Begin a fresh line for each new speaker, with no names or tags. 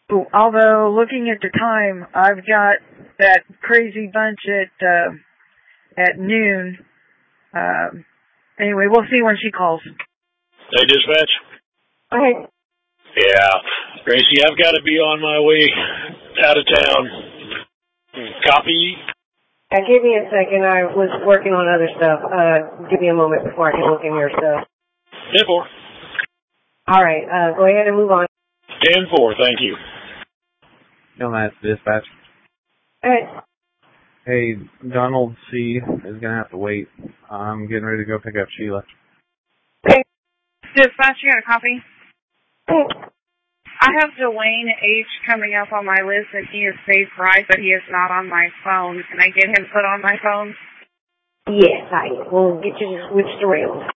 Although, looking at the time, I've got that crazy bunch at noon. Anyway, we'll see when she calls.
Hey, dispatch?
Okay.
Yeah. Gracie, I've got to be on my way out of town. Copy?
Give me a second. I was working on other stuff. Give me a moment before I can look in your stuff.
10-4.
All right. Go ahead and move on.
10-4, thank you.
No, that's dispatch.
All right.
Hey, Donald C. is going to have to wait. I'm getting ready to go pick up Sheila.
Okay.
Dispatch, you got a copy? I have Dwayne H. coming up on my list, and he is safe right, but he is not on my phone. Can I get him put on my phone?
Yes, I will get you switched around.